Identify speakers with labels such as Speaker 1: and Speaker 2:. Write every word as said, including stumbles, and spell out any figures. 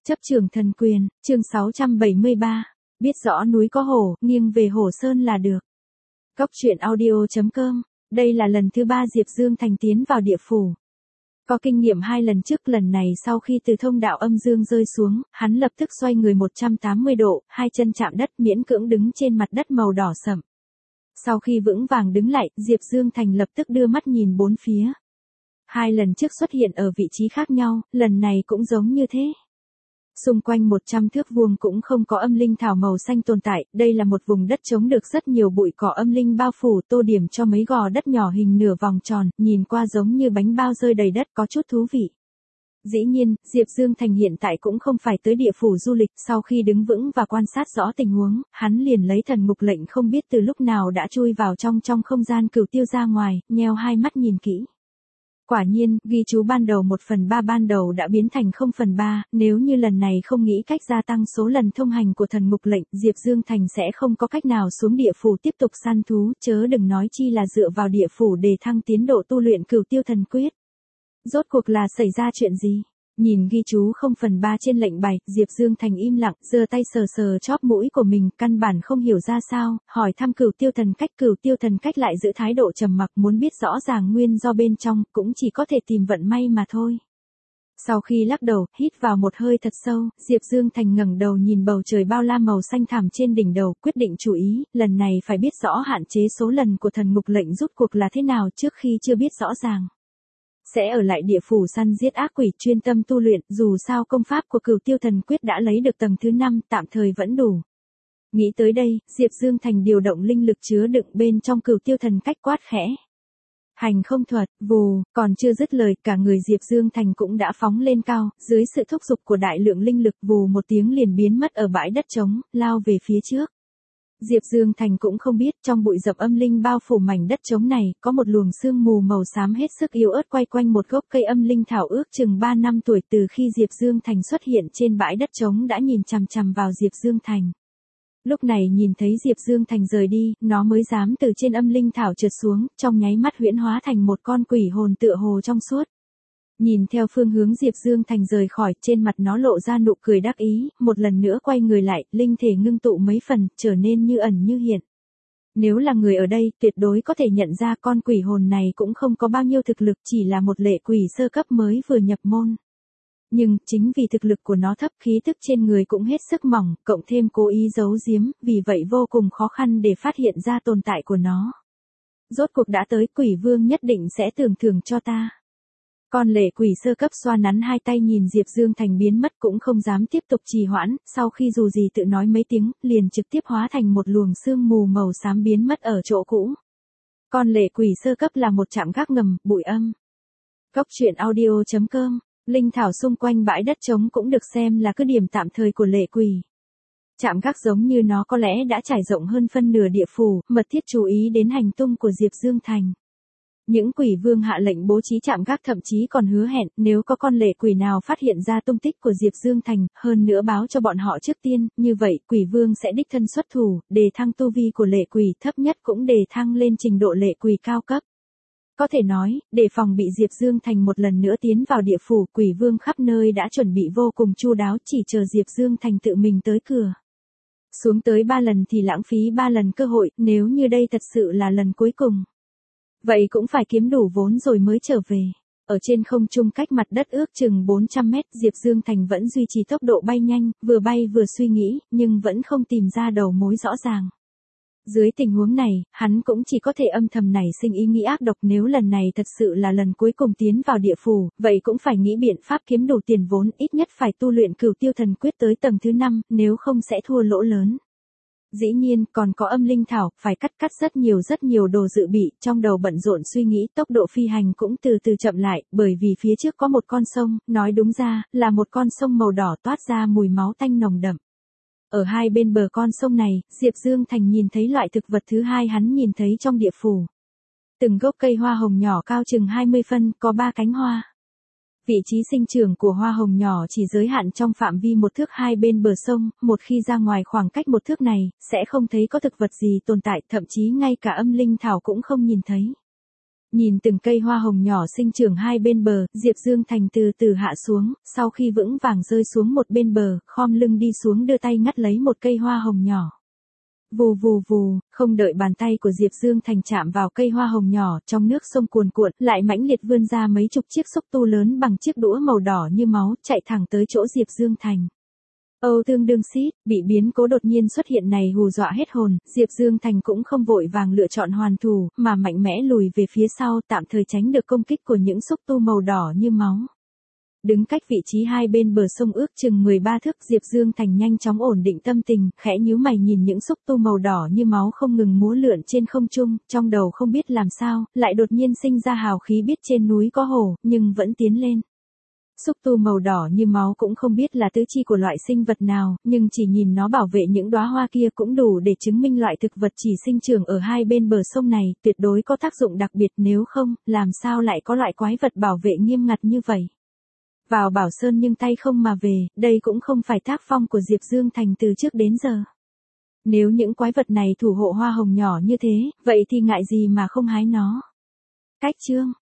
Speaker 1: Chấp trường thần quyền, chương sáu trăm bảy mươi ba. Biết rõ núi có hổ, nghiêng về hổ sơn là được. Cốc truyện audio chấm com. Đây là lần thứ ba Diệp Dương Thành tiến vào địa phủ. Có kinh nghiệm hai lần trước, lần này sau khi từ thông đạo âm dương rơi xuống, hắn lập tức xoay người một trăm tám mươi độ, hai chân chạm đất, miễn cưỡng đứng trên mặt đất màu đỏ sẫm. Sau khi vững vàng đứng lại, Diệp Dương Thành lập tức đưa mắt nhìn bốn phía. Hai lần trước xuất hiện ở vị trí khác nhau, lần này cũng giống như thế. Xung quanh một trăm thước vuông cũng không có âm linh thảo màu xanh tồn tại, đây là một vùng đất trống được rất nhiều bụi cỏ âm linh bao phủ, tô điểm cho mấy gò đất nhỏ hình nửa vòng tròn, nhìn qua giống như bánh bao rơi đầy đất, có chút thú vị. Dĩ nhiên, Diệp Dương Thành hiện tại cũng không phải tới địa phủ du lịch, sau khi đứng vững và quan sát rõ tình huống, hắn liền lấy thần ngục lệnh không biết từ lúc nào đã chui vào trong trong không gian cửu tiêu ra ngoài, nheo hai mắt nhìn kỹ. Quả nhiên, ghi chú ban đầu một phần ba ban đầu đã biến thành không phần ba, nếu như lần này không nghĩ cách gia tăng số lần thông hành của thần ngục lệnh, Diệp Dương Thành sẽ không có cách nào xuống địa phủ tiếp tục săn thú, chớ đừng nói chi là dựa vào địa phủ để thăng tiến độ tu luyện cửu tiêu thần quyết. Rốt cuộc là xảy ra chuyện gì? Nhìn ghi chú không phần ba trên lệnh bài, Diệp Dương Thành im lặng, giơ tay sờ sờ chóp mũi của mình, căn bản không hiểu ra sao, hỏi thăm cửu tiêu thần cách, cửu tiêu thần cách lại giữ thái độ trầm mặc, muốn biết rõ ràng nguyên do bên trong, cũng chỉ có thể tìm vận may mà thôi. Sau khi lắc đầu, hít vào một hơi thật sâu, Diệp Dương Thành ngẩng đầu nhìn bầu trời bao la màu xanh thẳm trên đỉnh đầu, quyết định chú ý, lần này phải biết rõ hạn chế số lần của thần ngục lệnh rút cuộc là thế nào trước khi chưa biết rõ ràng. Sẽ ở lại địa phủ săn giết ác quỷ, chuyên tâm tu luyện, dù sao công pháp của cửu tiêu thần quyết đã lấy được tầng thứ năm, tạm thời vẫn đủ. Nghĩ tới đây, Diệp Dương Thành điều động linh lực chứa đựng bên trong cửu tiêu thần cách, quát khẽ. Hành không thuật, vù, còn chưa dứt lời, cả người Diệp Dương Thành cũng đã phóng lên cao, dưới sự thúc giục của đại lượng linh lực, vù một tiếng liền biến mất ở bãi đất trống, lao về phía trước. Diệp Dương Thành cũng không biết, trong bụi rậm âm linh bao phủ mảnh đất trống này, có một luồng sương mù màu xám hết sức yếu ớt quay quanh một gốc cây âm linh thảo ước chừng ba năm tuổi. Từ khi Diệp Dương Thành xuất hiện trên bãi đất trống đã nhìn chằm chằm vào Diệp Dương Thành. Lúc này nhìn thấy Diệp Dương Thành rời đi, nó mới dám từ trên âm linh thảo trượt xuống, trong nháy mắt huyễn hóa thành một con quỷ hồn tựa hồ trong suốt. Nhìn theo phương hướng Diệp Dương Thành rời khỏi, trên mặt nó lộ ra nụ cười đắc ý, một lần nữa quay người lại, linh thể ngưng tụ mấy phần, trở nên như ẩn như hiện. Nếu là người ở đây, tuyệt đối có thể nhận ra con quỷ hồn này cũng không có bao nhiêu thực lực, chỉ là một lệ quỷ sơ cấp mới vừa nhập môn. Nhưng, chính vì thực lực của nó thấp, khí tức trên người cũng hết sức mỏng, cộng thêm cố ý giấu giếm, vì vậy vô cùng khó khăn để phát hiện ra tồn tại của nó. Rốt cuộc đã tới, quỷ vương nhất định sẽ tưởng thưởng cho ta. Con lệ quỷ sơ cấp xoa nắn hai tay nhìn Diệp Dương Thành biến mất cũng không dám tiếp tục trì hoãn, sau khi dù gì tự nói mấy tiếng, liền trực tiếp hóa thành một luồng sương mù màu xám biến mất ở chỗ cũ. Con lệ quỷ sơ cấp là một trạm gác ngầm, bụi âm. Cốc truyện audio chấm com. Linh thảo xung quanh bãi đất trống cũng được xem là cứ điểm tạm thời của lệ quỷ. Trạm gác giống như nó có lẽ đã trải rộng hơn phân nửa địa phủ, mật thiết chú ý đến hành tung của Diệp Dương Thành. Những quỷ vương hạ lệnh bố trí trạm gác, thậm chí còn hứa hẹn, nếu có con lệ quỷ nào phát hiện ra tung tích của Diệp Dương Thành, hơn nữa báo cho bọn họ trước tiên, như vậy quỷ vương sẽ đích thân xuất thủ, đề thăng tu vi của lệ quỷ, thấp nhất cũng đề thăng lên trình độ lệ quỷ cao cấp. Có thể nói, để phòng bị Diệp Dương Thành một lần nữa tiến vào địa phủ, quỷ vương khắp nơi đã chuẩn bị vô cùng chu đáo, chỉ chờ Diệp Dương Thành tự mình tới cửa. Xuống tới ba lần thì lãng phí ba lần cơ hội, nếu như đây thật sự là lần cuối cùng. Vậy cũng phải kiếm đủ vốn rồi mới trở về. Ở trên không trung cách mặt đất ước chừng bốn trăm mét, Diệp Dương Thành vẫn duy trì tốc độ bay nhanh, vừa bay vừa suy nghĩ, nhưng vẫn không tìm ra đầu mối rõ ràng. Dưới tình huống này, hắn cũng chỉ có thể âm thầm nảy sinh ý nghĩ ác độc, nếu lần này thật sự là lần cuối cùng tiến vào địa phủ, vậy cũng phải nghĩ biện pháp kiếm đủ tiền vốn, ít nhất phải tu luyện cửu tiêu thần quyết tới tầng thứ năm, nếu không sẽ thua lỗ lớn. Dĩ nhiên, còn có âm linh thảo, phải cắt cắt rất nhiều rất nhiều đồ dự bị, trong đầu bận rộn suy nghĩ, tốc độ phi hành cũng từ từ chậm lại, bởi vì phía trước có một con sông, nói đúng ra, là một con sông màu đỏ toát ra mùi máu tanh nồng đậm. Ở hai bên bờ con sông này, Diệp Dương Thành nhìn thấy loại thực vật thứ hai hắn nhìn thấy trong địa phủ. Từng gốc cây hoa hồng nhỏ cao chừng hai mươi phân, có ba cánh hoa. Vị trí sinh trưởng của hoa hồng nhỏ chỉ giới hạn trong phạm vi một thước hai bên bờ sông, một khi ra ngoài khoảng cách một thước này, sẽ không thấy có thực vật gì tồn tại, thậm chí ngay cả âm linh thảo cũng không nhìn thấy. Nhìn từng cây hoa hồng nhỏ sinh trưởng hai bên bờ, Diệp Dương Thành từ từ hạ xuống, sau khi vững vàng rơi xuống một bên bờ, khom lưng đi xuống đưa tay ngắt lấy một cây hoa hồng nhỏ. Vù vù vù, không đợi bàn tay của Diệp Dương Thành chạm vào cây hoa hồng nhỏ, trong nước sông cuồn cuộn, lại mãnh liệt vươn ra mấy chục chiếc xúc tu lớn bằng chiếc đũa màu đỏ như máu, chạy thẳng tới chỗ Diệp Dương Thành. Âu tương đương xít, bị biến cố đột nhiên xuất hiện này hù dọa hết hồn, Diệp Dương Thành cũng không vội vàng lựa chọn hoàn thủ, mà mạnh mẽ lùi về phía sau, tạm thời tránh được công kích của những xúc tu màu đỏ như máu. Đứng cách vị trí hai bên bờ sông ước chừng mười ba thước, Diệp Dương Thành nhanh chóng ổn định tâm tình, khẽ nhíu mày nhìn những xúc tu màu đỏ như máu không ngừng múa lượn trên không trung, trong đầu không biết làm sao, lại đột nhiên sinh ra hào khí biết trên núi có hổ, nhưng vẫn tiến lên. Xúc tu màu đỏ như máu cũng không biết là tứ chi của loại sinh vật nào, nhưng chỉ nhìn nó bảo vệ những đóa hoa kia cũng đủ để chứng minh loại thực vật chỉ sinh trưởng ở hai bên bờ sông này, tuyệt đối có tác dụng đặc biệt, nếu không, làm sao lại có loại quái vật bảo vệ nghiêm ngặt như vậy. Vào Bảo Sơn nhưng tay không mà về, đây cũng không phải tác phong của Diệp Dương Thành từ trước đến giờ. Nếu những quái vật này thủ hộ hoa hồng nhỏ như thế, vậy thì ngại gì mà không hái nó. Cách chương